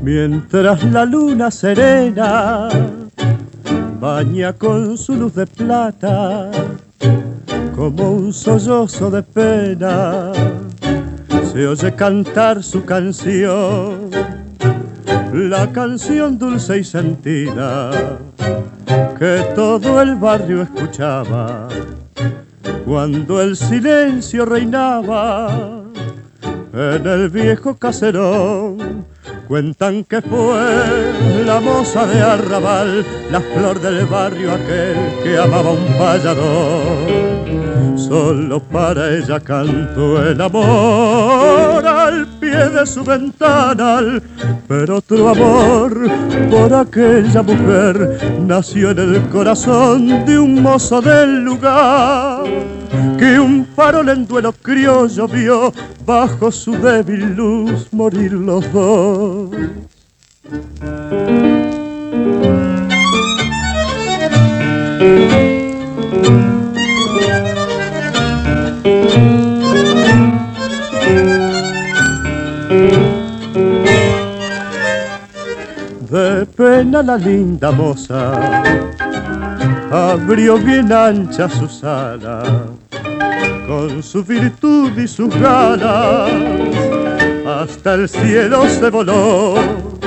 Mientras la luna serena baña con su luz de plata como un sollozo de pena, se oye cantar su canción, la canción dulce y sentida que todo el barrio escuchaba cuando el silencio reinaba en el viejo caserón. Cuentan que fue la moza de arrabal, la flor del barrio aquel que amaba un payador. Solo para ella cantó el amor al pie de su ventana, pero otro amor por aquella mujer nació en el corazón de un mozo del lugar, que un farol en duelo criollo vio bajo su débil luz morir los dos. De pena la linda moza abrió bien ancha sus alas, con su virtud y sus ganas hasta el cielo se voló.